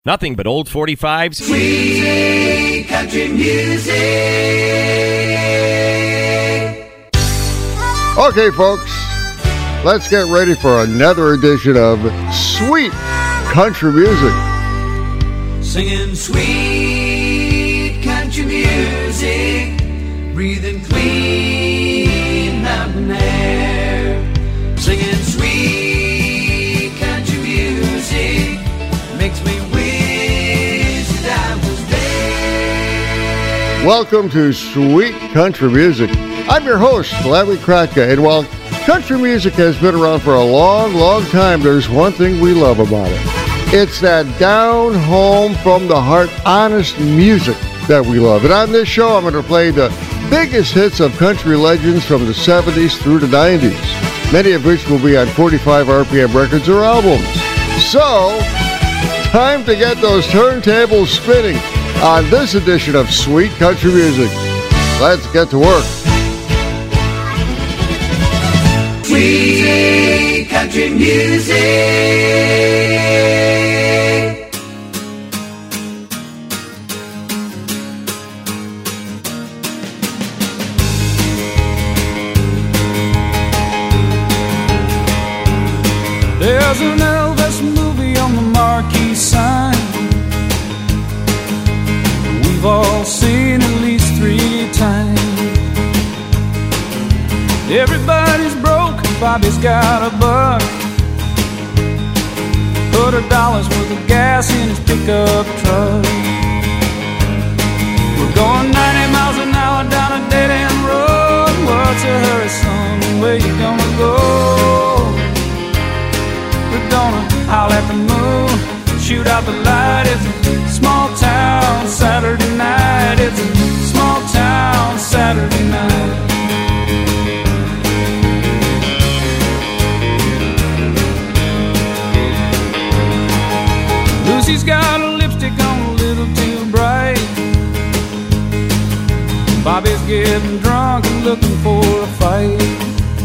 Nothing but old 45s. Sweet country music. Okay, folks, let's get ready for another edition of Sweet Country Music. Singing sweet country music, breathing clean mountain air. Singing sweet country music makes me wish that I was there. Welcome to Sweet Country Music. I'm your host, Larry Kratka, and while country music has been around for a long, long time, there's one thing we love about it. It's that down home from the heart, honest music that we love. And on this show, I'm going to play the biggest hits of country legends from the 70s through the 90s, many of which will be on 45 RPM records or albums. So, time to get those turntables spinning on this edition of Sweet Country Music. Let's get to work. Sweet country music. There's an Elvis movie on the marquee sign. We've all seen at least 3 times. Everybody's broke, Bobby's got a buck. Put $1 worth of gas in his pickup truck. We're going 90 miles an hour down a dead-end road. What's a hurry, son? Where you gonna go? We're gonna howl at the moon, shoot out the light. It's a small town Saturday night. It's a small town Saturday night. Lucy's got a lipstick on a little too bright. Bobby's getting drunk and looking for a fight.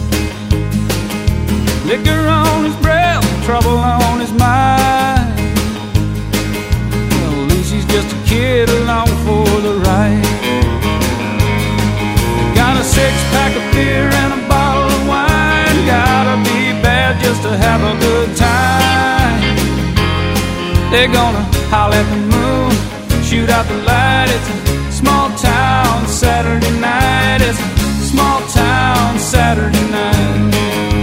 Liquor on his breath, trouble on his mind. Well, Lucy's just a kid along for the ride. Got a 6-pack of beer and a bottle of wine. Gotta be bad just to have a good time. They're gonna howl at the moon, shoot out the light. It's a small town Saturday night. It's a small town Saturday night.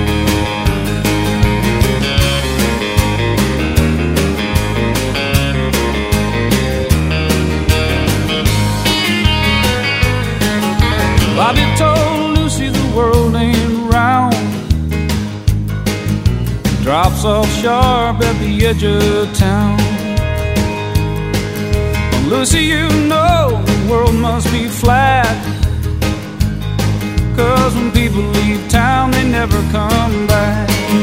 Bobby told Lucy the world ain't round. Drops off sharp at the edge of town. Well, Lucy, you know the world must be flat. 'Cause when people leave town, they never come back.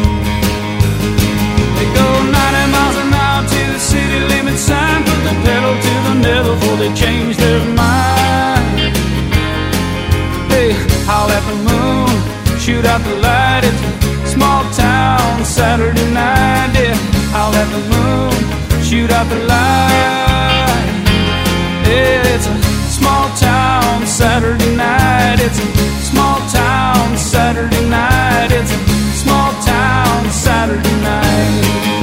They go 90 miles an hour to the city limit sign. Put the pedal to the metal before they change their mind. They howl at the moon, shoot out the light. It's a small town Saturday night. Yeah, howl at the moon, shoot out the light. Yeah, it's a small town Saturday night. It's a small town Saturday night. It's a small town Saturday night.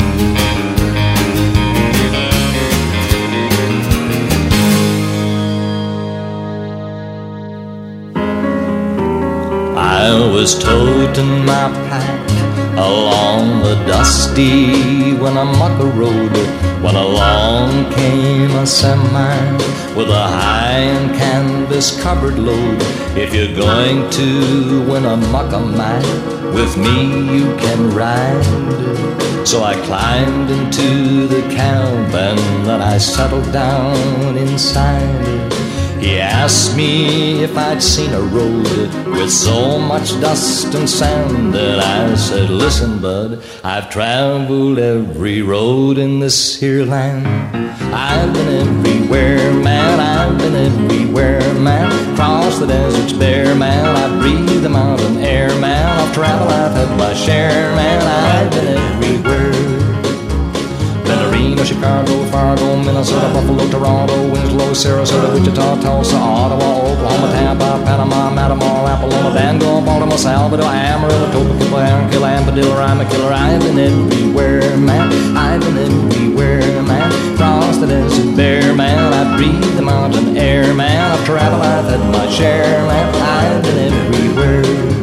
I was toting my pack along the dusty Winnemucca road when along came a semi with a high and canvas covered load. If you're going to Winnemucca, man, with me you can ride. So I climbed into the cab and then I settled down inside. He asked me if I'd seen a road with so much dust and sand, and I said, listen, bud, I've traveled every road in this here land. I've been everywhere, man, I've been everywhere, man. Crossed the deserts bare, man, I've breathed the mountain air, man. I've traveled, I've had my share, man, I've been everywhere. Been to Reno, Toledo, Chicago, Fargo, Minnesota, Buffalo, Toronto, Winslow, Sarasota, Wichita, Tulsa, Ottawa, Oklahoma, Tampa, Panama, Matamor, Apollonia, Bangor, Baltimore, Salvador, Amarillo, Topeka, Aaron, Armadillo, I'm a killer. I've been everywhere, man. I've been everywhere, man. Across the desert bare, man. I breathe the mountain air, man. I've traveled, I've had my share, man. I've been everywhere.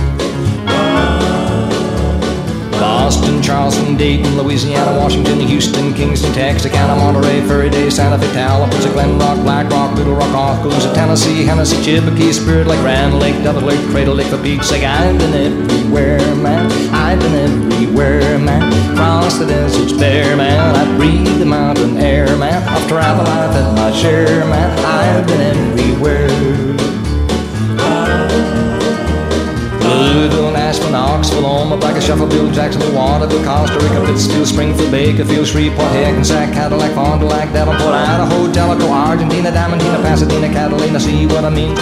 Boston, Charleston, Dayton, Louisiana, Washington, Houston, Kingston, Texarkana, Monterey, Furry Day, Santa Fe, Tallahassee, Glen Rock, Black Rock, Little Rock, Oskaloosa, Tennessee, Hennessy, Chippewa, Spirit Lake, Grand Lake, Devil Lake, Cradle Lake, the Peaks. Like I've been everywhere, man. I've been everywhere, man. Across the deserts bare, man. I breathe the mountain air, man. I've traveled, I've had my share, man. I've been everywhere. Louisville, Nashville, Knoxville, Omaha, Black, Shuffleville, Jacksonville, Waterville, Costa Rica, Pittsfield, Springfield, Bakerfield, Shreveport, Hackensack, Cadillac, Fond du Lac, Davenport, Idaho, Jellicoe, Argentina, Diamantina, Pasadena, Catalina, see what I mean?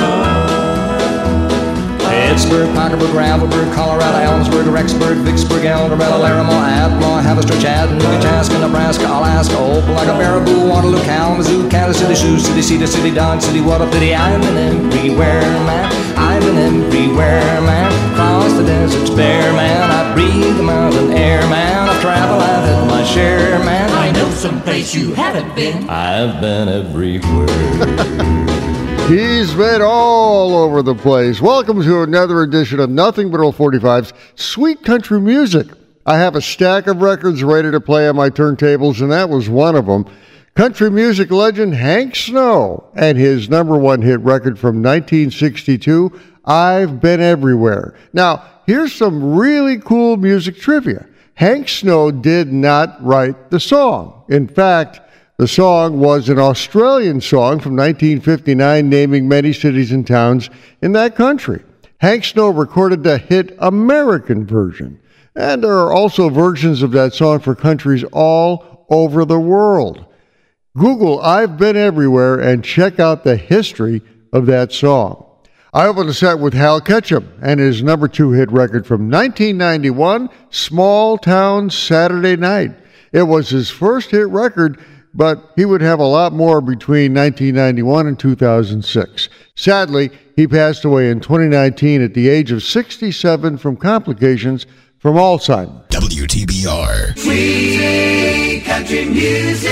Pittsburgh, Parkersburg, Gravelburg, Colorado, Ellensburg, Rexburg, Vicksburg, El Dorado, Laramie, Admore, Haverstraw, Chattanooga, Chaska, Nebraska, Alaska, Opelika, Baraboo, Waterloo, Kalamazoo, Kansas City, Sioux City, Cedar City, Dodge City, what a pity. I've been everywhere, man. I've been everywhere, man. Across the deserts bare, man. I breathe the mountain air, man. I've traveled, I've had my share, man. I know someplace you haven't been. I've been everywhere. He's been all over the place. Welcome to another edition of Nothing But Old 45's Sweet Country Music. I have a stack of records ready to play on my turntables, and that was one of them. Country music legend Hank Snow and his number one hit record from 1962, I've Been Everywhere. Now, here's some really cool music trivia. Hank Snow did not write the song. In fact, the song was an Australian song from 1959 naming many cities and towns in that country. Hank Snow recorded the hit American version. And there are also versions of that song for countries all over the world. Google I've Been Everywhere and check out the history of that song. I opened the set with Hal Ketchum and his number 2 hit record from 1991, Small Town Saturday Night. It was his first hit record, but he would have a lot more between 1991 and 2006. Sadly, he passed away in 2019 at the age of 67 from complications from Alzheimer's. WTBR. Sweet country music.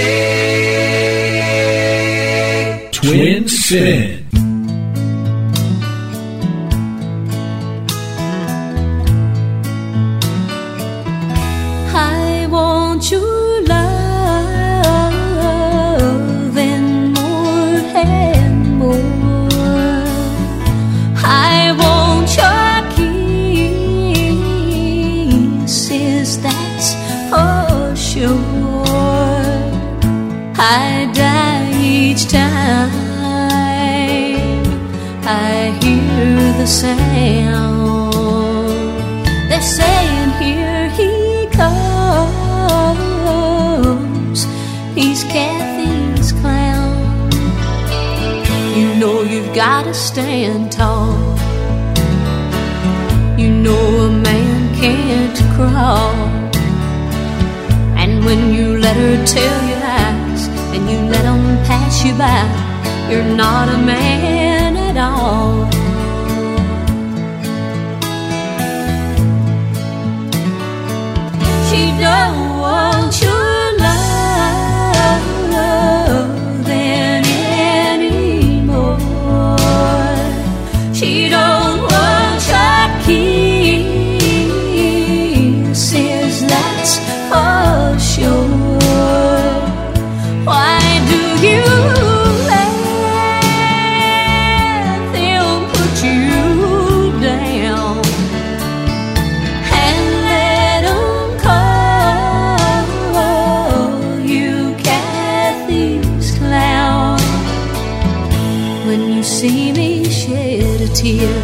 Twin Spin. I want your love and more and more. I want your kisses, that's for sure. I die each time I hear the sound. They're saying, here he comes, he's Kathy's clown. You know you've got to stand tall. You know a man can't crawl. And when you let her tell your lies and you let them pass you by, you're not a man at all. She don't want your love anymore. She don't want your kisses, that's for sure. Why do you let them put you down and let them call you Kathy's clown? When you see me shed a tear,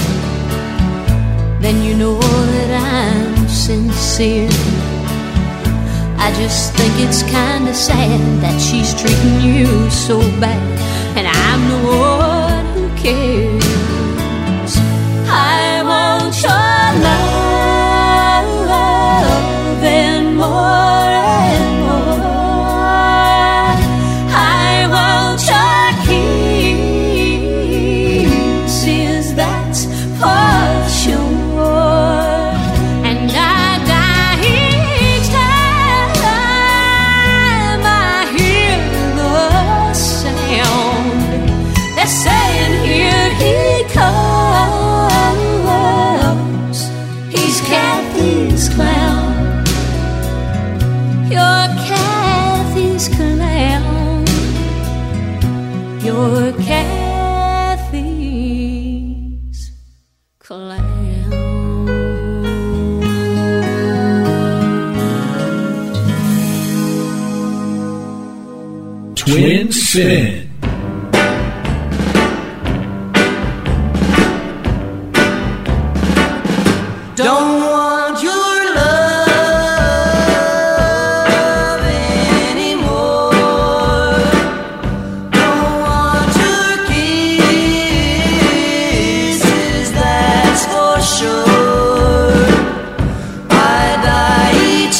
then you know that I'm sincere. I just think it's kinda sad that she's treating you so bad, and I'm the one who cares. I want your love and more and more. You're Kathy's clown. Twin Spin. Don't want your love anymore. Don't want your kisses, that's for sure. I die each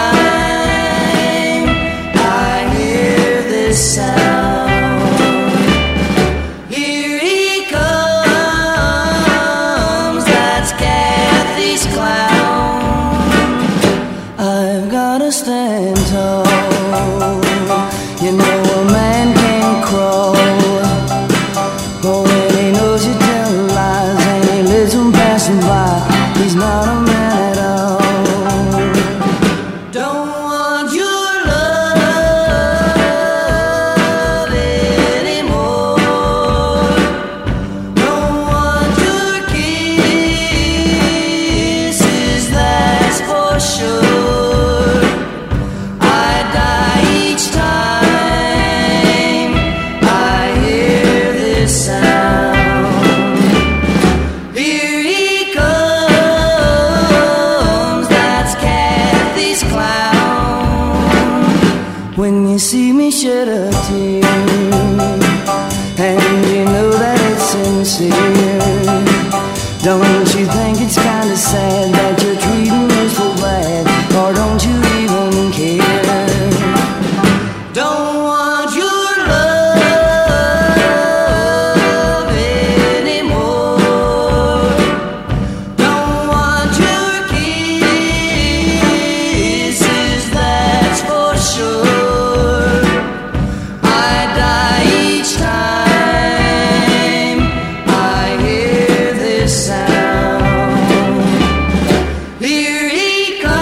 time I hear this sound. Here he comes, that's Kathy's clown. I've gotta stand tall. You know a man can crawl. But when he knows you tell lies and he lives on passing by, he's not a man at all. Don't want your love anymore. Don't want your kisses, that's for sure. I die each time I hear this sound. Here he comes, that's Kathy's clown. When you see me shed a tear, and you know that it's sincere, don't you think it's kinda sad that you're treating me so bad? Or don't you even care? Don't want your love anymore. Don't want your kisses, that's for sure. I die each time I hear this sound. Here he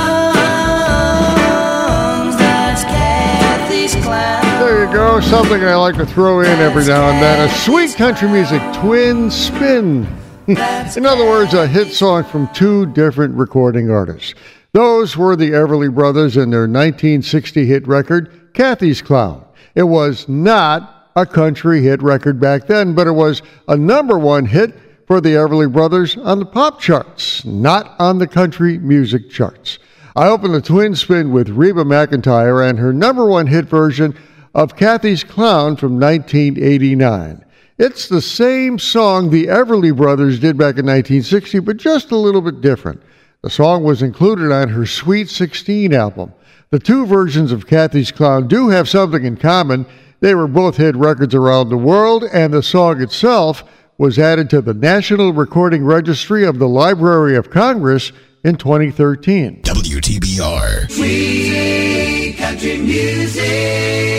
comes, that's Kathy's clown. There you go, something I like to throw in every now and then. A sweet country music twin spin. In other words, a hit song from two different recording artists. Those were the Everly Brothers and their 1960 hit record, Kathy's Clown. It was not a country hit record back then, but it was a #1 hit for the Everly Brothers on the pop charts, not on the country music charts. I opened the twin spin with Reba McEntire and her #1 hit version of Kathy's Clown from 1989. It's the same song the Everly Brothers did back in 1960, but just a little bit different. The song was included on her Sweet 16 album. The two versions of Kathy's Clown do have something in common. They were both hit records around the world, and the song itself was added to the National Recording Registry of the Library of Congress in 2013. WTBR. Sweet country music.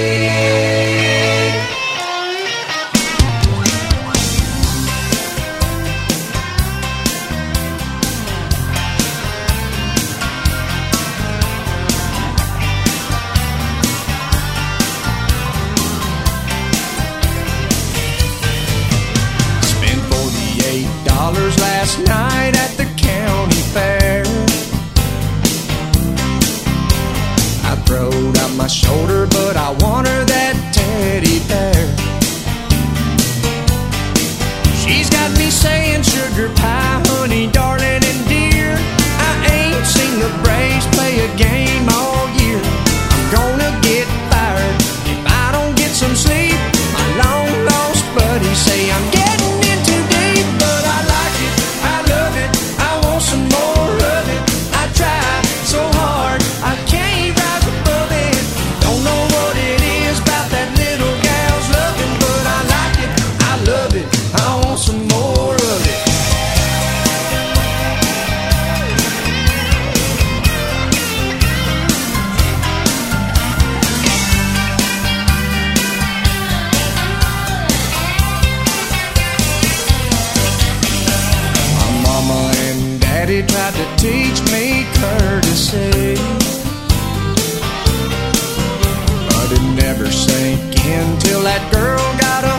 Spent $48 last night at the county fair. I throwed out my shoulder, but I want her that teddy bear. She's got me saying sugar pie, honey, darling, and dear. I ain't seen the Braves play a game all year. I'm gonna get fired if I don't get some sleep. My long lost buddies say I'm getting in too deep, but I like it, I love it, I want some more of it. I try so hard, I can't rise above it. Don't know what it is about that little gal's loving, but I like it, I love it, I want some more of it. My mama and daddy tried to teach me courtesy, but it never sank in till that girl got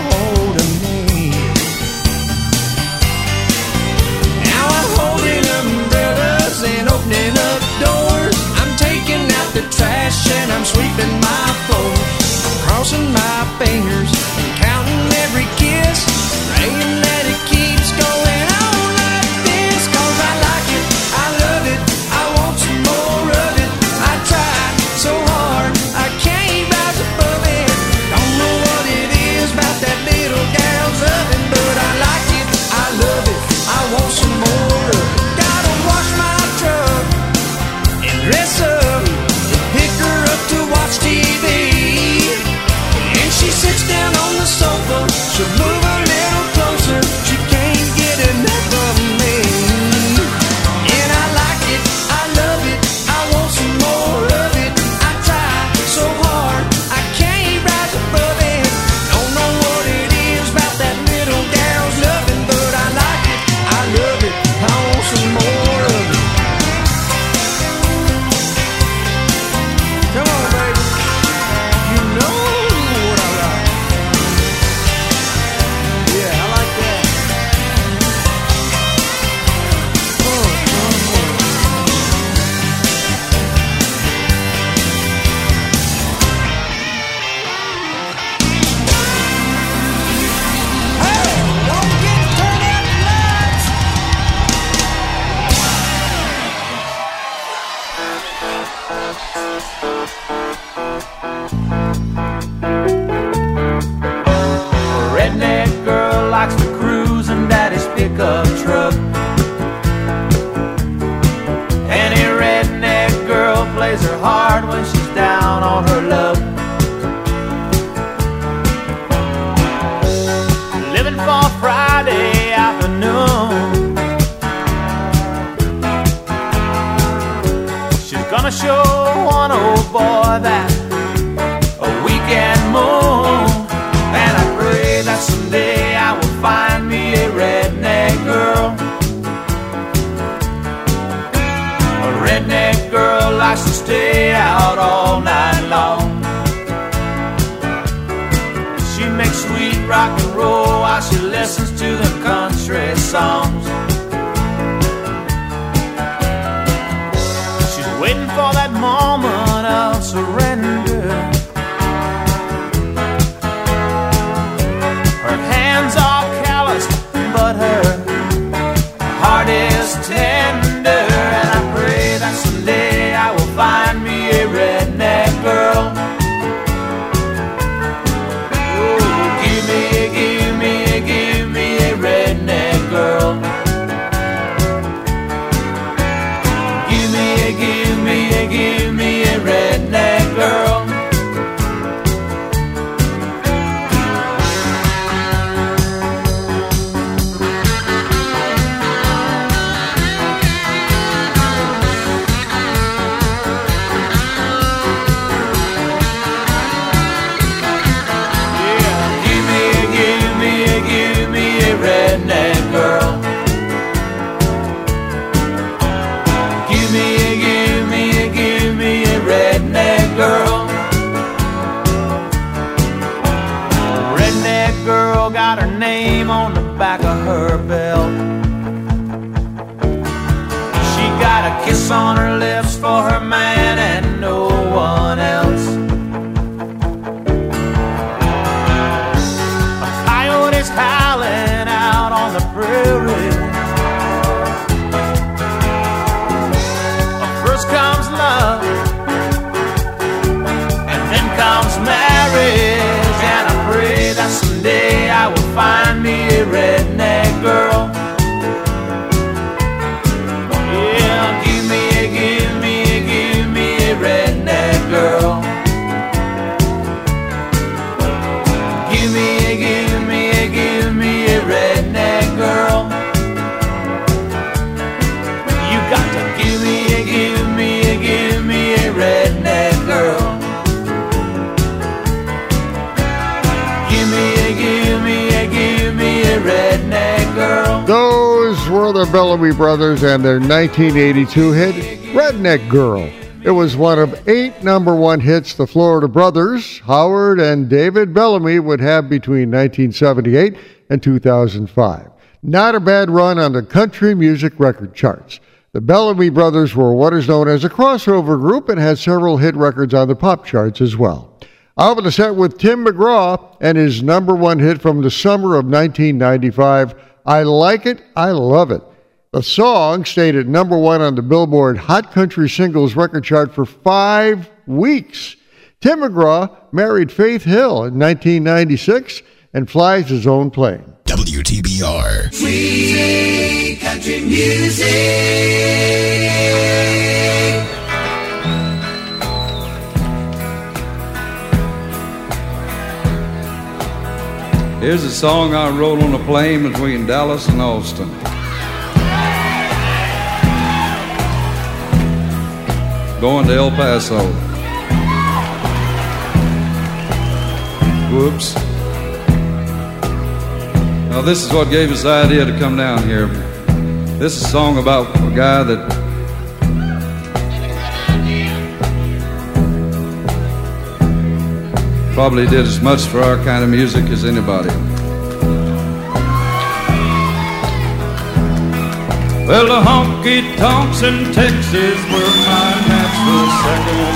pickup truck. Any redneck girl plays her hard when she's down on her luck. Living for Friday afternoon. She's gonna show one old boy that a weekend moon. And I pray that someday I will find me a redneck girl. A redneck girl likes to stay out all night long. She makes sweet rock and roll while she listens to the country songs. She's waiting for that moment of surrender. Her hands are calloused, but her heart is tender. And I pray that someday I will find me a redneck girl. Give me a redneck girl. Give me a redneck girl. Redneck girl. Give me a redneck girl. Redneck girl got her name on the back of her belt. She got a kiss on her lips for her man and no one else. A coyote's howling out on the prairie. First comes love, and then comes marriage. And I pray that someday I will find me a redneck girl. Yeah, give me a redneck girl. Give me a redneck girl. You got to give me a redneck girl. Give me a redneck girl. Those were the Bellamy Brothers and their 1982 hit, Redneck Girl. It was one of 8 number one hits the Florida brothers, Howard and David Bellamy, would have between 1978 and 2005. Not a bad run on the country music record charts. The Bellamy Brothers were what is known as a crossover group and had several hit records on the pop charts as well. I opened the set with Tim McGraw and his number one hit from the summer of 1995, I Like It, I Love It. The song stayed at number one on the Billboard Hot Country Singles record chart for 5 weeks. Tim McGraw married Faith Hill in 1996 and flies his own plane. WTBR. Free country music. Here's a song I wrote on a plane between Dallas and Austin. Going to El Paso. Whoops. Now this is what gave us the idea to come down here. This is a song about a guy that probably did as much for our kind of music as anybody. Well, the honky-tonks in Texas were my natural second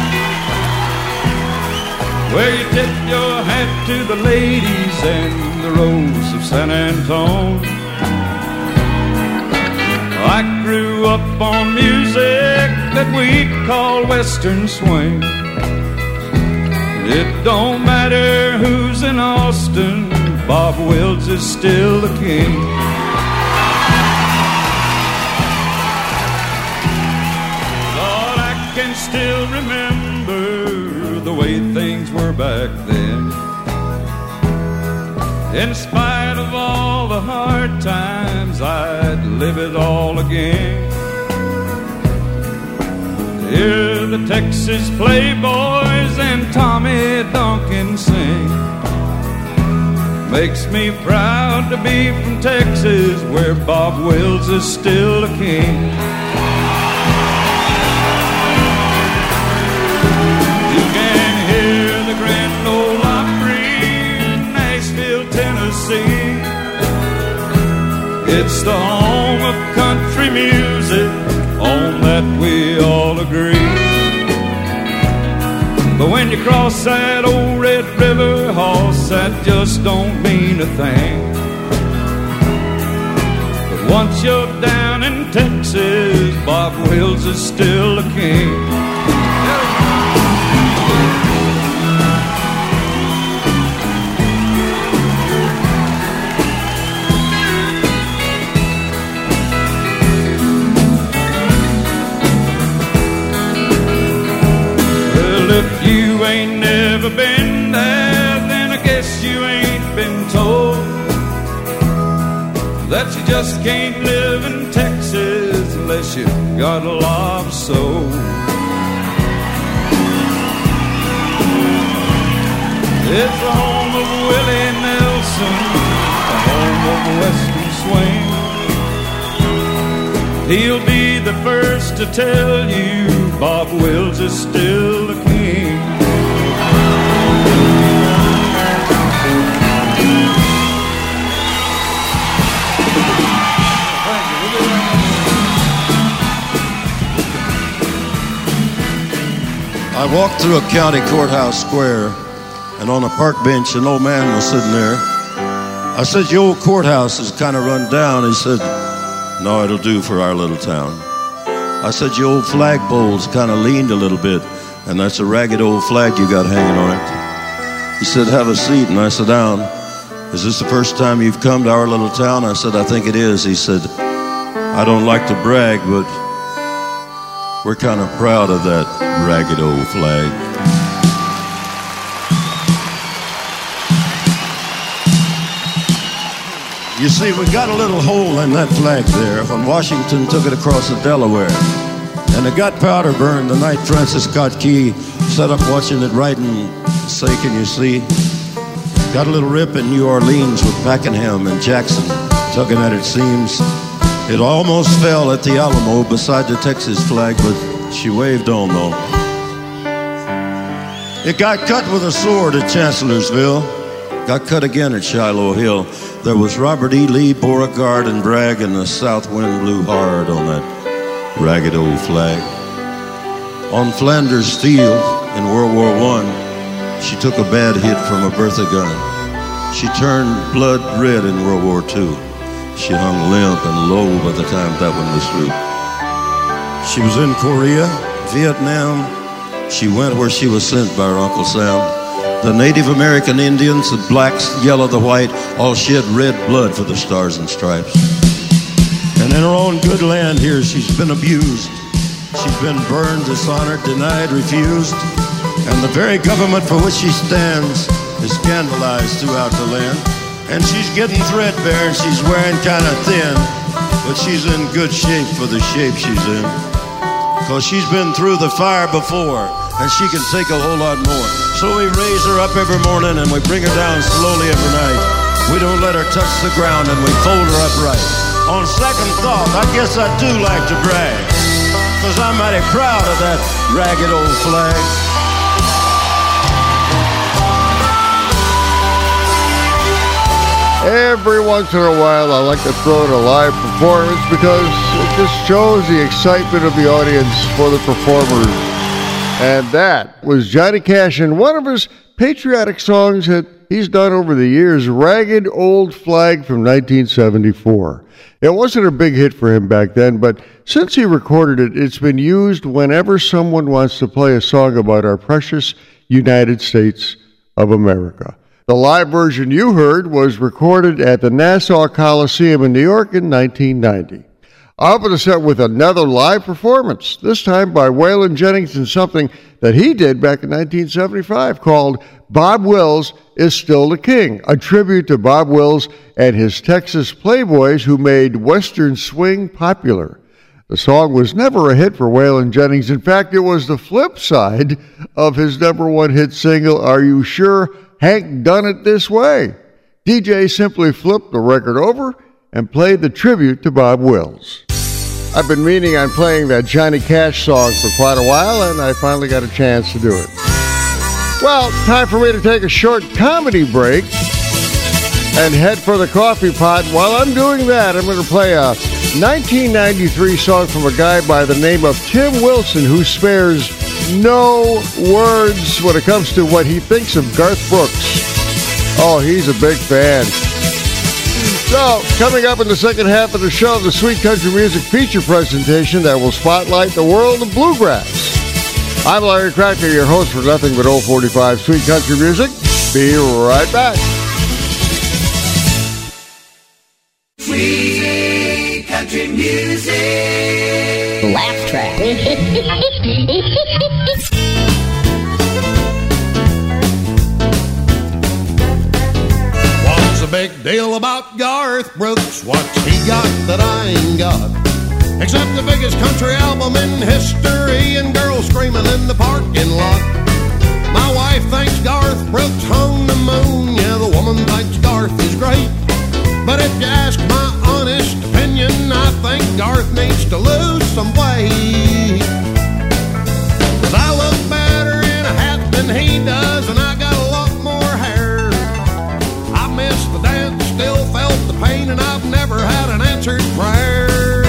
home, where you tip your hat to the ladies and the rose of San Antone. I grew up on music that we call Western swing. It don't matter who's in Austin, Bob Wills is still the king. still remember the way things were back then. In spite of all the hard times, I'd live it all again. Hear the Texas Playboys and Tommy Duncan sing. Makes me proud to be from Texas, where Bob Wills is still a king. You can hear the Grand Ole Opry in Nashville, Tennessee. It's the home of country music, on that we all agree. But when you cross that old Red River, hoss, that just don't mean a thing. But once you're down in Texas, Bob Wills is still a king. If you ain't never been there, then I guess you ain't been told that you just can't live in Texas unless you got a lot of soul. It's the home of Willie Nelson, the home of Western Swing. He'll be the first to tell you Bob Wills is still the king. I walked through a county courthouse square, and on a park bench, an old man was sitting there. I said, "Your old courthouse is kind of run down." He said, "No, it'll do for our little town." I said, "Your old flagpole's kind of leaned a little bit, and that's a ragged old flag you got hanging on it." He said, "Have a seat," and I sat down. "Is this the first time you've come to our little town?" I said, "I think it is." He said, "I don't like to brag, but we're kind of proud of that ragged old flag." You see, we got a little hole in that flag there when Washington took it across the Delaware. And it got powder burned the night Francis Scott Key sat up watching it right and say, "Can you see?" Got a little rip in New Orleans with Pakenham and Jackson tugging at its seams. It almost fell at the Alamo beside the Texas flag, but she waved on though. It got cut with a sword at Chancellorsville. Got cut again at Shiloh Hill. There was Robert E. Lee, Beauregard, and Bragg, and the south wind blew hard on that ragged old flag. On Flanders Field in World War I, she took a bad hit from a Bertha gun. She turned blood red in World War II. She hung limp and low by the time that one was through. She was in Korea, Vietnam. She went where she was sent by her Uncle Sam. The Native American Indians, the blacks, yellow, the white, all shed red blood for the Stars and Stripes. And in her own good land here, she's been abused. She's been burned, dishonored, denied, refused. And the very government for which she stands is scandalized throughout the land. And she's getting threadbare and she's wearing kind of thin, but she's in good shape for the shape she's in. Because she's been through the fire before, and she can take a whole lot more. So we raise her up every morning and we bring her down slowly every night. We don't let her touch the ground and we fold her upright. On second thought, I guess I do like to brag, because I'm mighty proud of that ragged old flag. Every once in a while, I like to throw in a live performance because it just shows the excitement of the audience for the performers. And that was Johnny Cash in one of his patriotic songs that he's done over the years, Ragged Old Flag from 1974. It wasn't a big hit for him back then, but since he recorded it, it's been used whenever someone wants to play a song about our precious United States of America. The live version you heard was recorded at the Nassau Coliseum in New York in 1990. I opened the set with another live performance, this time by Waylon Jennings in something that he did back in 1975 called Bob Wills is Still the King, a tribute to Bob Wills and his Texas Playboys who made Western swing popular. The song was never a hit for Waylon Jennings. In fact, it was the flip side of his #1 hit single, Are You Sure Hank Done It This Way? DJ simply flipped the record over and played the tribute to Bob Wills. I've been meaning on playing that Johnny Cash song for quite a while, and I finally got a chance to do it. Well, time for me to take a short comedy break and head for the coffee pot. While I'm doing that, I'm going to play a 1993 song from a guy by the name of Tim Wilson, who spares no words when it comes to what he thinks of Garth Brooks. Oh, he's a big fan. So, coming up in the second half of the show, the Sweet Country Music feature presentation that will spotlight the world of bluegrass. I'm Larry Cracker, your host for Nothing But Old 45 Sweet Country Music. Be right back. Sweet Country Music. Laugh track. What's the big deal about Garth Brooks? What's he got that I ain't got? Except the biggest country album in history and girls screaming in the parking lot. My wife thinks Garth Brooks hung the moon. Yeah, the woman thinks Garth is great. But if you ask my honest opinion, I think Garth needs to lose some weight. 'Cause I look better in a hat than he does, and I got a lot more hair. I missed the dance, still felt the pain, and I've never had an answered prayer.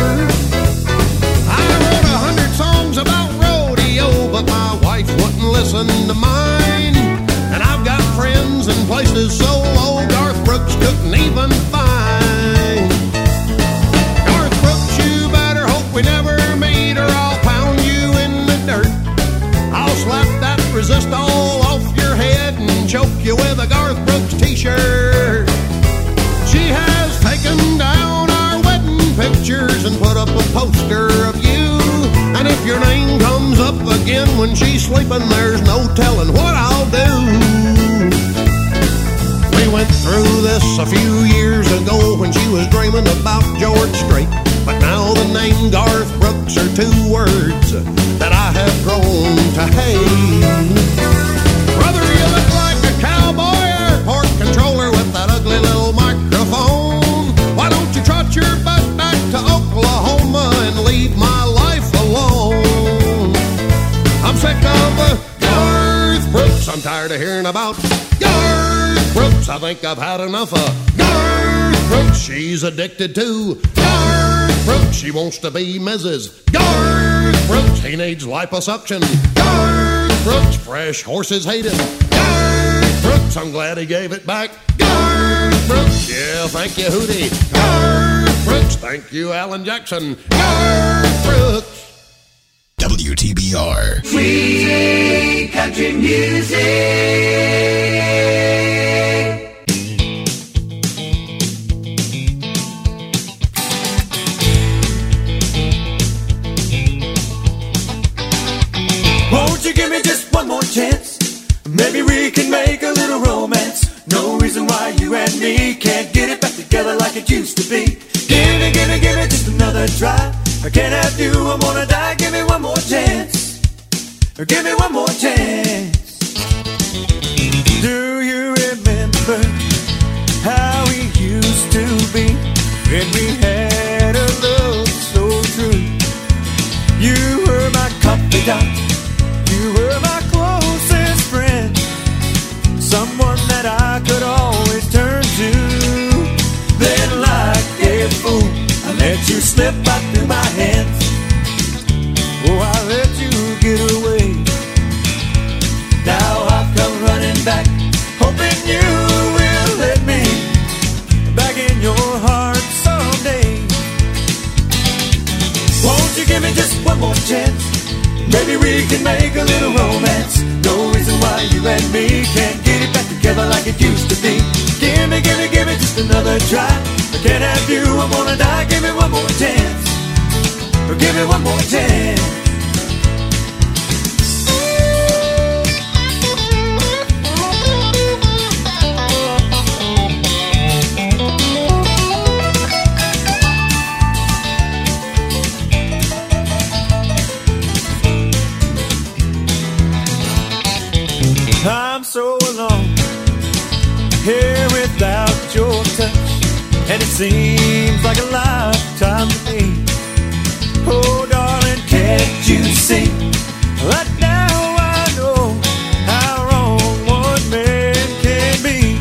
I wrote 100 songs about rodeo, but my wife wouldn't listen to mine. And I've got friends in places so low Garth Brooks couldn't even find. Garth Brooks, you better hope we never meet, or I'll pound you in the dirt. I'll slap that resist all off your head and choke you with a Garth Brooks t-shirt. She has taken down our wedding pictures and put up a poster of you. And if your name comes up again when she's sleeping, there's no telling what I'll do. We went through this a few years ago when she was dreaming about George Strait. But now the name Garth Brooks are 2 words that I have grown to hate. Brother, you look like a cowboy airport controller with that ugly little microphone. Why don't you trot your butt back to Oklahoma and leave my life alone? I'm sick of Garth Brooks. I'm tired of hearing about Garth Brooks. I think I've had enough of Garth Brooks. She's addicted to Garth Brooks. She wants to be Mrs. Garth Brooks. He needs liposuction. Garth Brooks. Fresh horses hate him. Garth Brooks. I'm glad he gave it back. Garth Brooks. Yeah, thank you, Hootie. Garth Brooks. Thank you, Alan Jackson. Garth Brooks. WTBR. Sweet Country Music. Won't you give me just one more chance? Maybe we can make a little romance. No reason why you and me can't get it back together like it used to be. Give me just another try. I can't have you, I wanna die. Give me one more chance. Give me one more chance. Do you remember how we used to be when we had a love so true? You were my confidant. You were my closest friend, someone that I could always turn to. Then like a fool, I let you slip out through my hands. Oh, I let you get away. Now I've come running back, hoping you will let me back in your heart someday. Won't you give me just one more chance? Maybe we can make a little romance. No reason why you and me can't get it back together like it used to be. Give me just another try. I can't have you, I wanna die. Give me one more chance. give me one more chance. I'm so alone here without your touch, and it seems like a lifetime to me. Oh, darling, can't you see that now I know how wrong one man can be?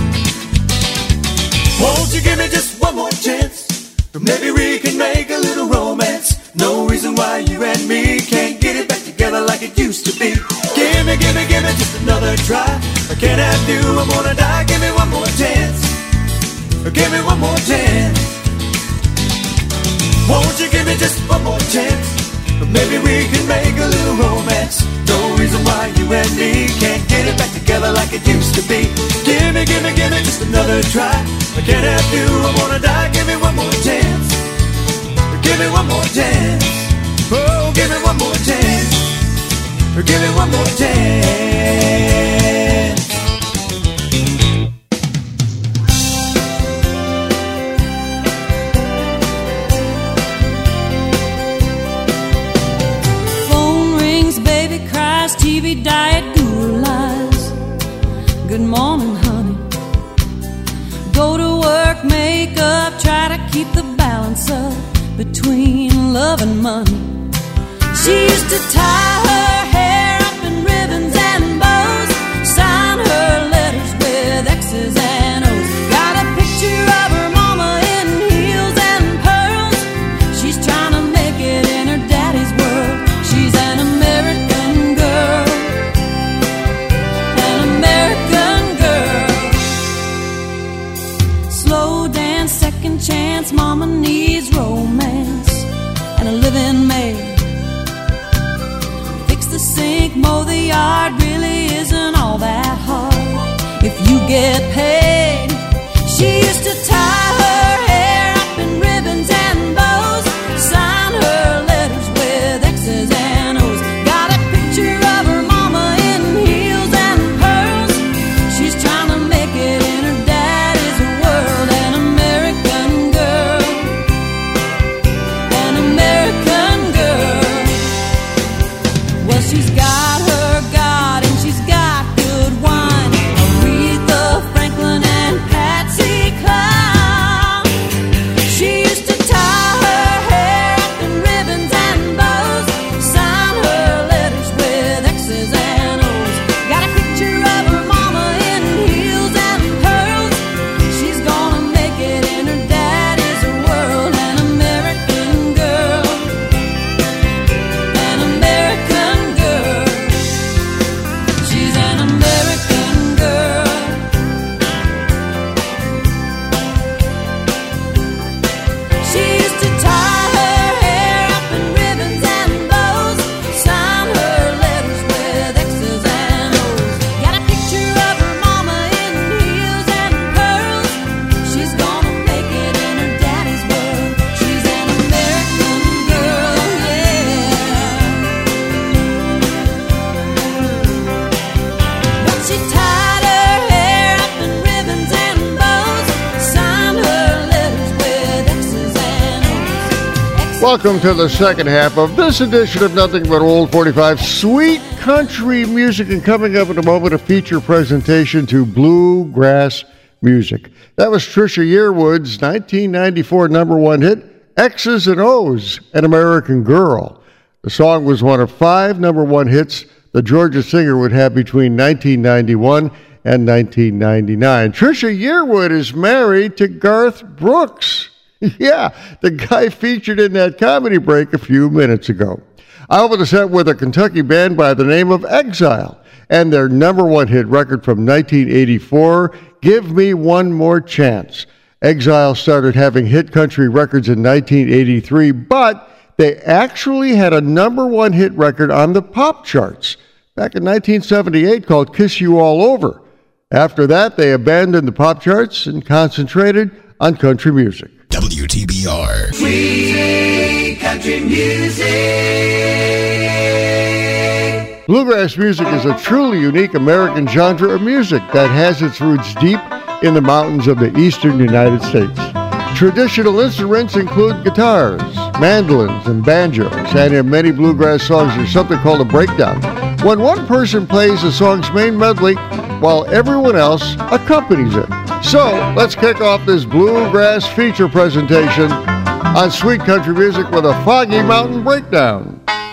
Won't you give me just one more chance? Maybe we can make a little romance. No reason why you and me can't get it back together like it used to be. Give me just another try. I can't have you, I'm gonna die. Give me one more chance. Give me one more chance. Won't you give me just one more chance? Maybe we can make a little romance. No reason why you and me can't get it back together like it used to be. Give me just another try. I can't have you, I'm gonna die. Give me one more chance. Give me one more chance. Oh, give me one more chance. Give me one more chance. Phone rings, baby cries, TV diet, Google lies. Good morning, honey. Go to work, make up, try to keep the balance up between love and money. She used to tie her hair up in ribbons and bows, sign her letters with X's and O's. Got a picture of her mama in heels and pearls. She's trying to make it in her daddy's world. She's an American girl, an American girl. Slow dance, second chance, mama needs romance and a living maid. The sink, mow the yard, really isn't all that hard if you get paid. She used to tie her hair up in ribbons and bows, sign her letters with X's and O's. Got a picture of her mama in heels and pearls. She's trying to make it in her daddy's world. An American girl, an American girl. Well, she's got her God and she's got good wine. Aretha Franklin and Patsy Cline. She used to tie her hair up in ribbons and bows, sign her letters with X's and O's. Got a picture of her mama in heels and pearls. She's gonna make it in her daddy's world. An American girl, an American girl. She's an American girl. She used to tie her hair up in ribbons and bows, sign her letters with X's and O's. Got a picture of her mama in heels and pearls. She's gonna make it in her daddy's world. She's an American girl, yeah. But she tied her hair up in ribbons and bows, signed her letters with X's and O's. Welcome to the second half of this edition of Nothing But Old 45 Sweet Country Music, and coming up in a moment, a feature presentation to bluegrass music. That was Trisha Yearwood's 1994 number one hit, X's and O's, An American Girl. The song was one of 5 number one hits the Georgia singer would have between 1991 and 1999. Trisha Yearwood is married to Garth Brooks. Yeah, the guy featured in that comedy break a few minutes ago. I opened the set with a Kentucky band by the name of Exile and their number one hit record from 1984, Give Me One More Chance. Exile started having hit country records in 1983, but they actually had a number one hit record on the pop charts back in 1978 called Kiss You All Over. After that, they abandoned the pop charts and concentrated on country music. WTBR. Sweet country music. Bluegrass music is a truly unique American genre of music that has its roots deep in the mountains of the eastern United States. Traditional instruments include guitars, mandolins, and banjos, and in many bluegrass songs there's something called a breakdown, when one person plays the song's main melody while everyone else accompanies it. So, let's kick off this bluegrass feature presentation on Sweet Country Music with a Foggy Mountain Breakdown.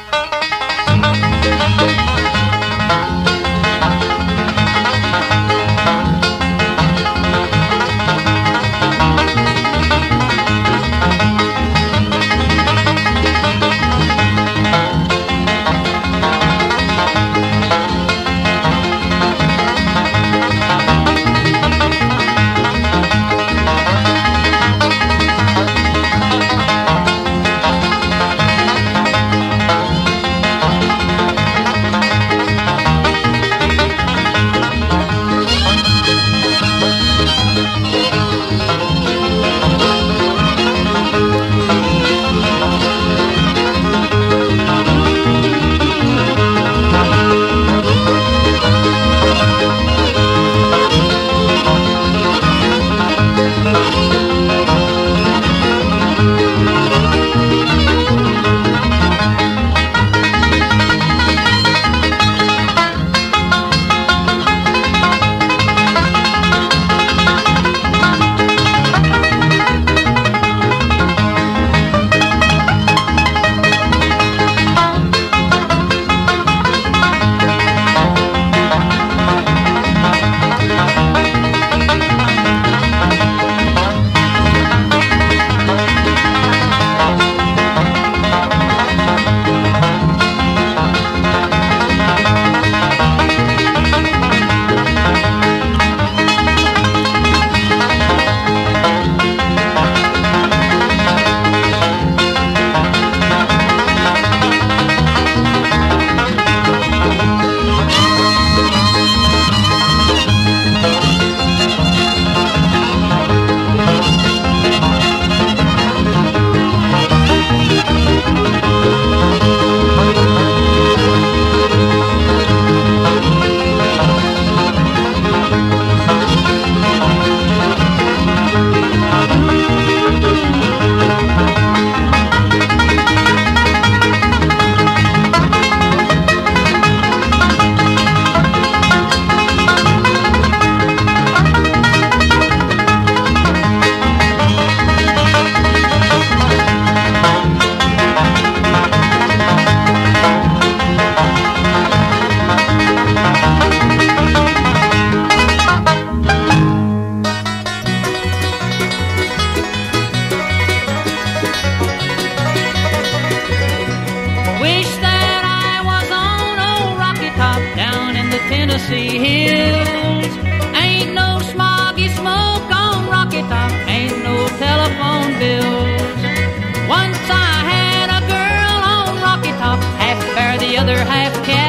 Tennessee hills. Ain't no smoggy smoke on Rocky Top, ain't no telephone bills. Once I had a girl on Rocky Top, half bear, the other half cat.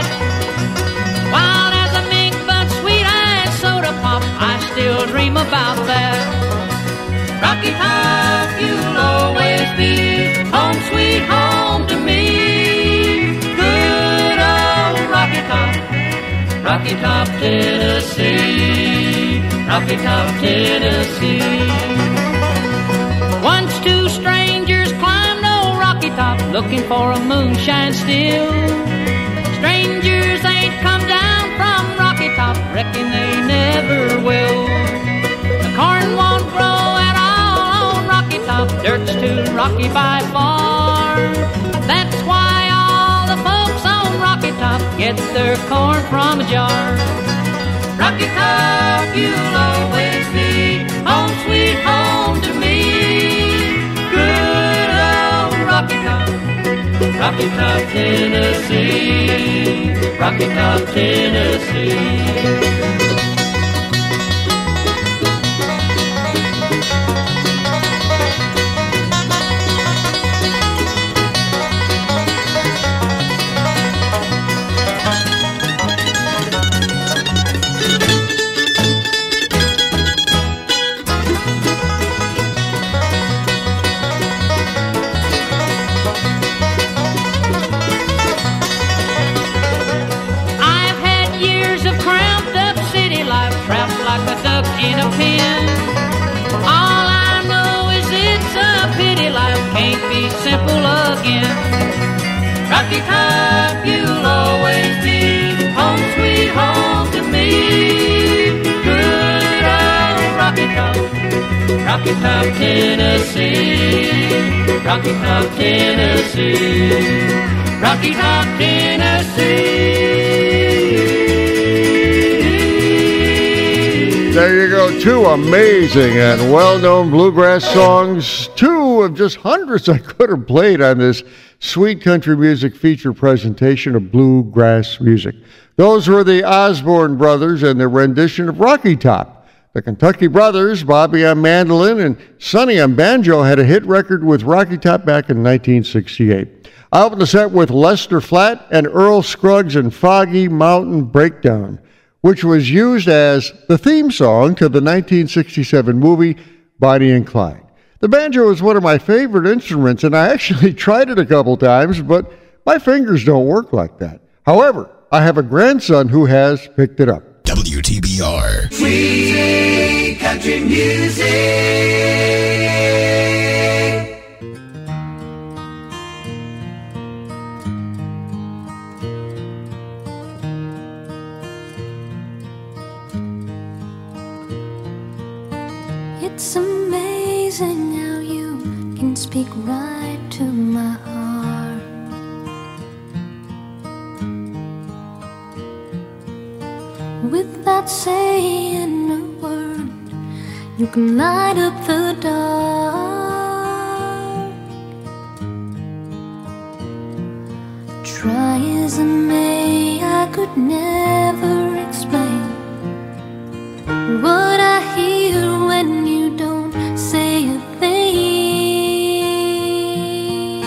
Wild as a mink, but sweet-eyed soda pop, I still dream about that. Rocky Top, you'll always be home sweet home to me. Good old Rocky Top, Rocky Top, Tennessee, Rocky Top, Tennessee. Once two strangers climbed old Rocky Top, looking for a moonshine still. Strangers ain't come down from Rocky Top, reckon they never will. The corn won't grow at all on Rocky Top, dirt's too rocky by far. That's why all the folks on Rocky Top get their corn from a jar. Rocky Top, you'll always be home sweet home to me. Good old Rocky Top, Rocky Top, Tennessee, Rocky Top, Tennessee. in a pen. All I know is it's a pity life can't be simple again. Rocky Top, you'll always be home sweet home to me. Good old Rocky Top, Rocky Top, Tennessee. Rocky Top, Tennessee. Rocky Top, Tennessee. There you go, two amazing and well-known bluegrass songs, two of just hundreds I could have played on this Sweet Country Music feature presentation of bluegrass music. Those were the Osborne Brothers and their rendition of Rocky Top. The Kentucky Brothers, Bobby on mandolin and Sonny on banjo, had a hit record with Rocky Top back in 1968. I opened the set with Lester Flatt and Earl Scruggs and Foggy Mountain Breakdown, which was used as the theme song to the 1967 movie Bonnie and Clyde. The banjo is one of my favorite instruments, and I actually tried it a couple times, but my fingers don't work like that. However, I have a grandson who has picked it up. WTBR. Sweet country music. It's amazing how you can speak right to my heart. Without saying a word, you can light up the dark. Try as I may, I could never explain what I hear when you don't say a thing.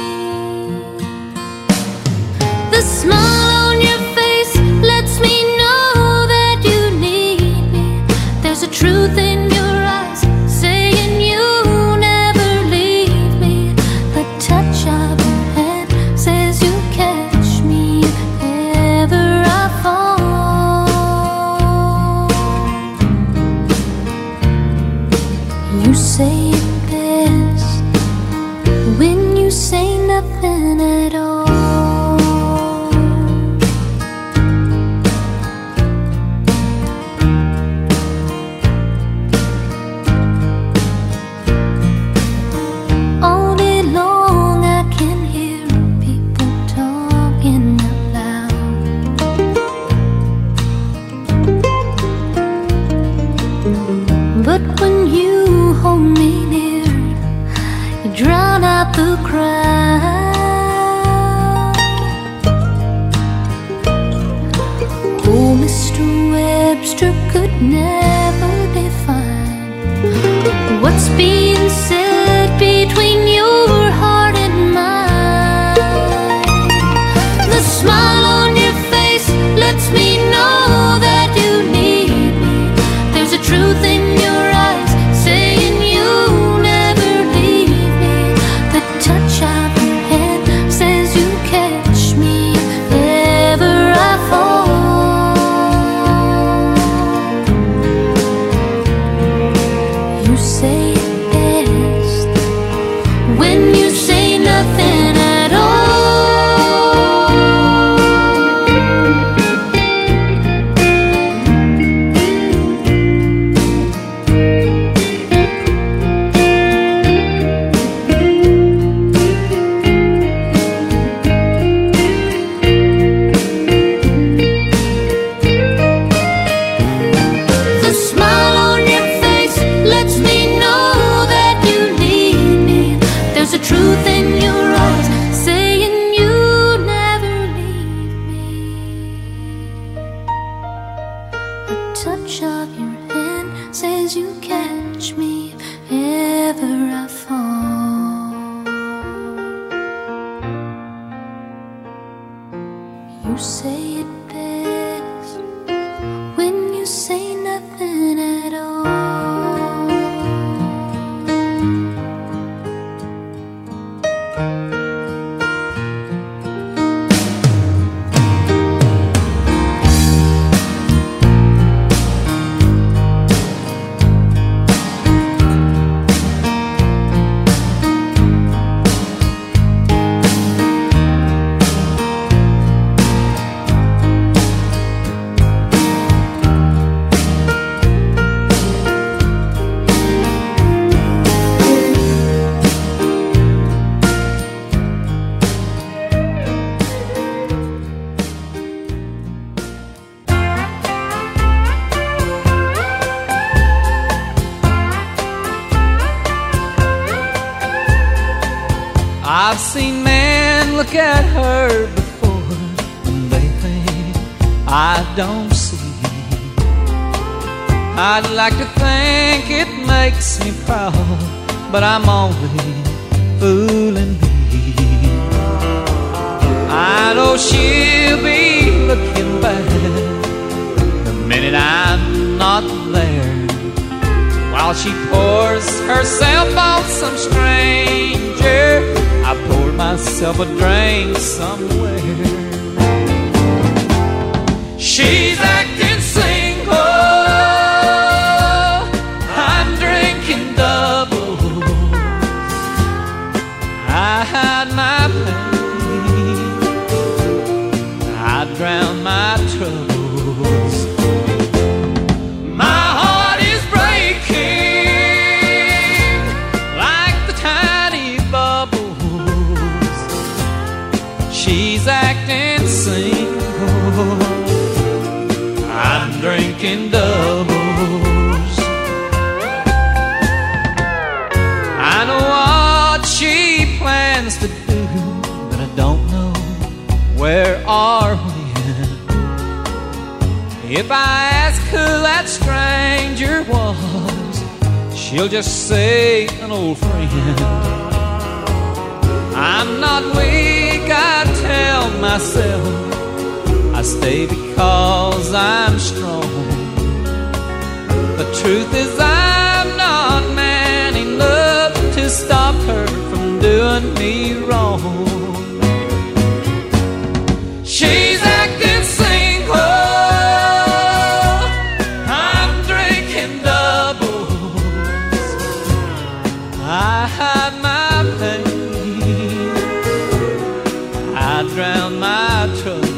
The smile on your face lets me know that you need me. There's a truth in your eyes saying you'll never leave me. The touch of your hand says you'll catch me if ever I fall. You say it best when you say nothing at all. All day long I can hear people talking out loud. But when you hold me near, you drown out the crowd. Oh, Mr. Webster could never define what's being said between your heart and mine. The smile on your face lets me know that you need me. There's a truth in your eyes saying you'll never leave me. The touch of your hand says you catch me if ever I fall. You say it best when you say nothing at all. The smile on your face lets me know that you need me. There's a truth in your eyes saying you never leave me. A touch of your hand says you catch me if ever I fall. You say it best when you say nothing at all. I've seen men look at her before and they think I don't see. I'd like to think it makes me proud, but I'm only fooling me. I know she'll be looking back the minute I'm not there, while she pours herself on some stranger. I poured myself a drink somewhere. She's acting single, I'm drinking double. I hide my pain, I drown my troubles. My heart is breaking like the tiny bubbles. She's acting single, I'm drinking doubles. I know what she plans to do, but I don't know where or when. If I ask who that stranger was, she'll just say an old friend. I'm not weak, I tell myself. I stay because I'm strong. The truth is I'm not man enough to stop her from doing me wrong. She's acting single, I'm drinking doubles. I hide my pain, I drown my troubles.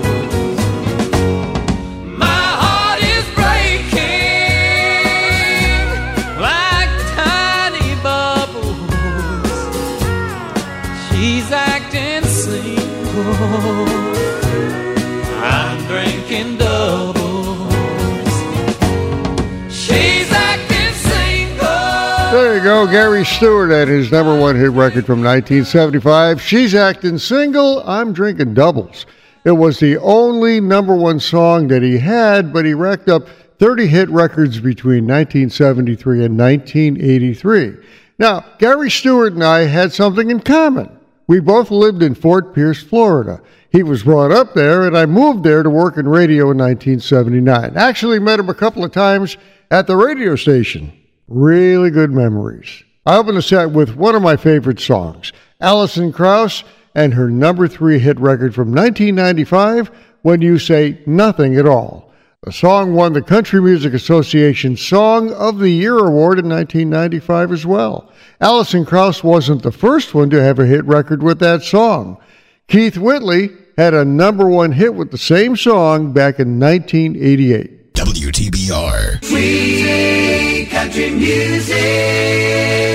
She's acting single, I'm drinking doubles. She's acting single. There you go, Gary Stewart and his number one hit record from 1975. She's acting single, I'm drinking doubles. It was the only number one song that he had, but he racked up 30 hit records between 1973 and 1983. Now, Gary Stewart and I had something in common. We both lived in Fort Pierce, Florida. He was brought up there, and I moved there to work in radio in 1979. Actually met him a couple of times at the radio station. Really good memories. I opened the set with one of my favorite songs, Alison Krauss and her number 3 hit record from 1995, When You Say Nothing at All. The song won the Country Music Association Song of the Year Award in 1995 as well. Alison Krauss wasn't the first one to have a hit record with that song. Keith Whitley had a number one hit with the same song back in 1988. WTBR. Sweet country music.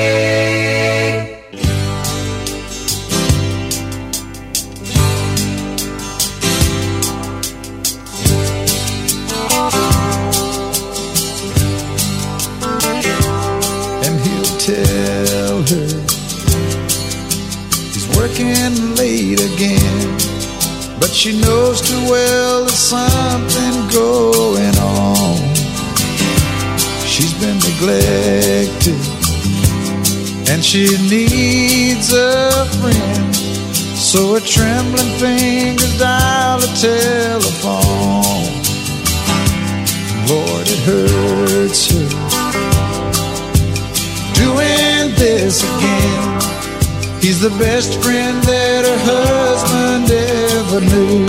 Tell her he's working late again, but she knows too well there's something going on. She's been neglected and she needs a friend, so her trembling fingers dial the telephone. Lord, it hurts her doing this again. He's the best friend that her husband ever knew.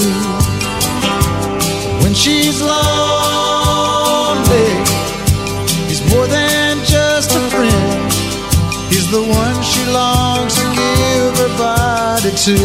When she's lonely, he's more than just a friend. He's the one she longs to give her body to.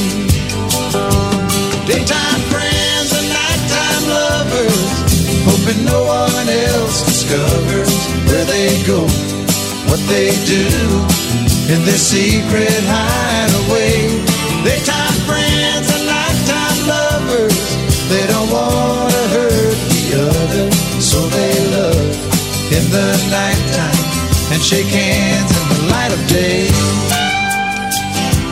Daytime friends and nighttime lovers, hoping no one else discovers where they go, what they do in their secret hideaway. Daytime friends and nighttime lovers, they don't want to hurt the other, so they love in the nighttime and shake hands in the light of day.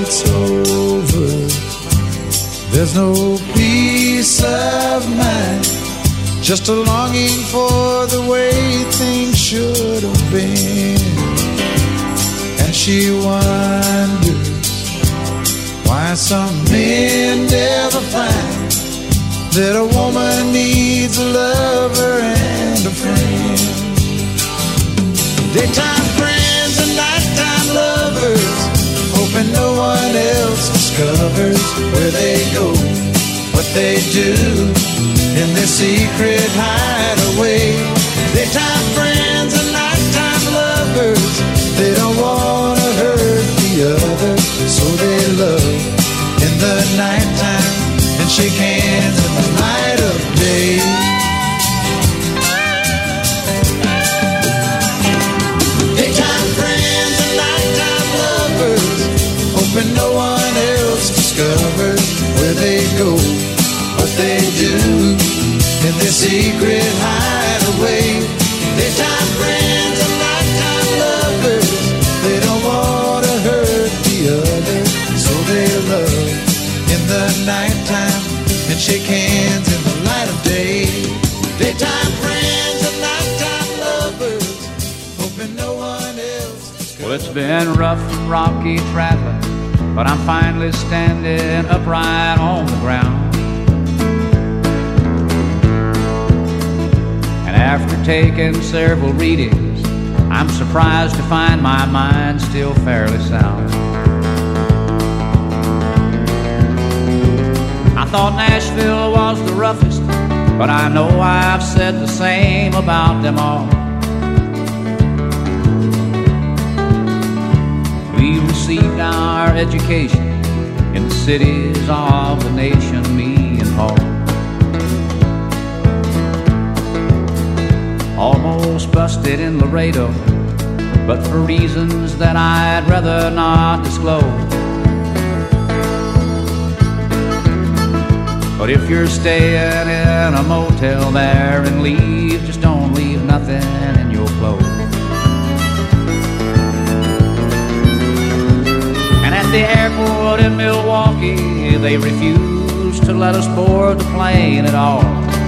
it's over, there's no peace of mind, just a longing for the way things should have been. And she wonders why some men never find that a woman needs a lover and a friend. Daytime friends and nighttime lovers, hoping no one else discovers where they go, what they do in their secret hideaway. Daytime friends and nighttime lovers, they don't want to hurt the other, so they love in the nighttime and shake hands in the light of day. Daytime friends and nighttime lovers, hoping no one else discovers where they go, what they do in their secret hideaway. Daytime friends and nighttime lovers, they don't want to hurt the other, so they love in the nighttime and shake hands in the light of day. Daytime friends and nighttime lovers, hoping no one else. Well, it's been rough and rocky traveling, but I'm finally standing upright on the ground. And after taking several readings, I'm surprised to find my mind still fairly sound. I thought Nashville was the roughest, but I know I've said the same about them all. We received our education in the cities of the nation, me and Paul. Almost busted in Laredo, but for reasons that I'd rather not disclose. But if you're staying in a motel there and leave, just don't leave nothing in your clothes. And at the airport in Milwaukee, they refused to let us board the plane at all.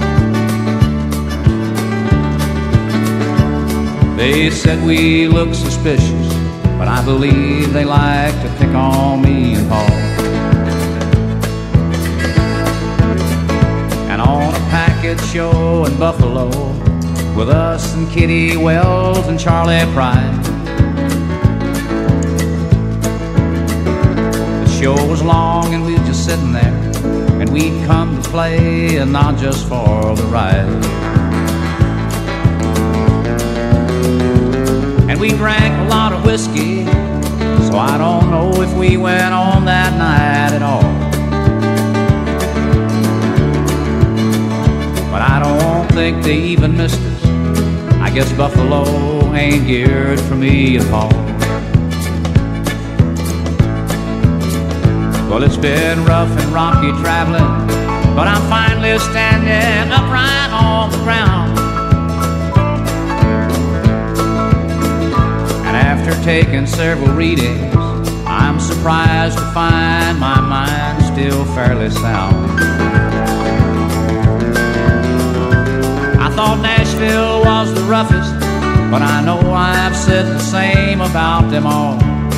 They said we looked suspicious, but I believe they like to pick on me and Paul. And on a package show in Buffalo, with us and Kitty Wells and Charlie Pride, the show was long and we were just sitting there, and we'd come to play and not just for the ride. And we drank a lot of whiskey, so I don't know if we went on that night at all. But I don't think they even missed us. I guess Buffalo ain't geared for me and Paul. Well, it's been rough and rocky traveling, but I'm finally standing upright on the ground. After taking several readings, I'm surprised to find my mind still fairly sound. I thought Nashville was the roughest, but I know I've said the same about them all.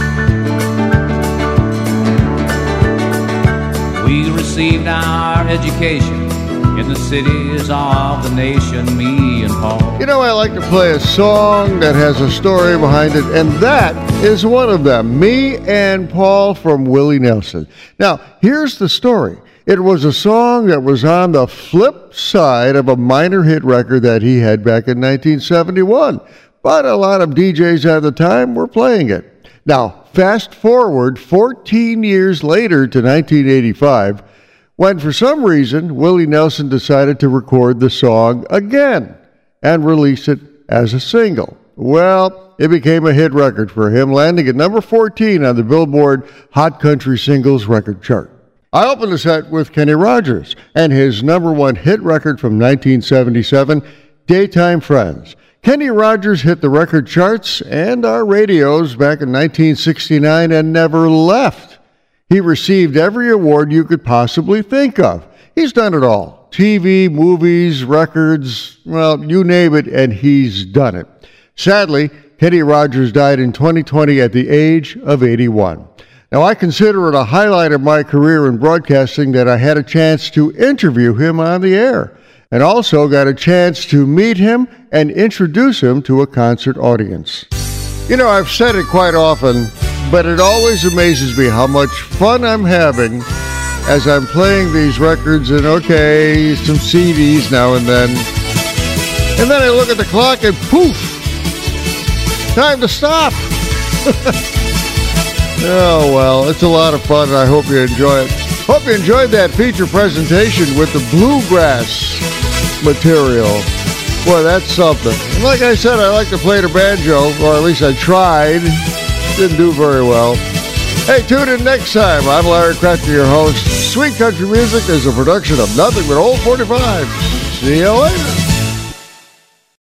We received our education in the cities of the nation, me and Paul. You know, I like to play a song that has a story behind it, and that is one of them. Me and Paul from Willie Nelson. Now, here's the story. It was a song that was on the flip side of a minor hit record that he had back in 1971, but a lot of DJs at the time were playing it. Now, fast forward 14 years later to 1985, when for some reason Willie Nelson decided to record the song again and release it as a single. Well, it became a hit record for him, landing at number 14 on the Billboard Hot Country Singles record chart. I opened the set with Kenny Rogers and his number one hit record from 1977, Daytime Friends. Kenny Rogers hit the record charts and our radios back in 1969 and never left. He received every award you could possibly think of. He's done it all. TV, movies, records, well, you name it, and he's done it. Sadly, Kenny Rogers died in 2020 at the age of 81. Now, I consider it a highlight of my career in broadcasting that I had a chance to interview him on the air, and also got a chance to meet him and introduce him to a concert audience. You know, I've said it quite often, but it always amazes me how much fun I'm having as I'm playing these records and, okay, some CDs now and then. And then I look at the clock and poof, time to stop. Oh, well, it's a lot of fun, and I hope you enjoy it. Hope you enjoyed that feature presentation with the bluegrass material. Boy, that's something. And like I said, I like to play the banjo, or at least I tried. Didn't do very well. Hey, tune in next time. I'm Larry Kracker, your host. Sweet Country Music is a production of Nothing But Old 45. See you later.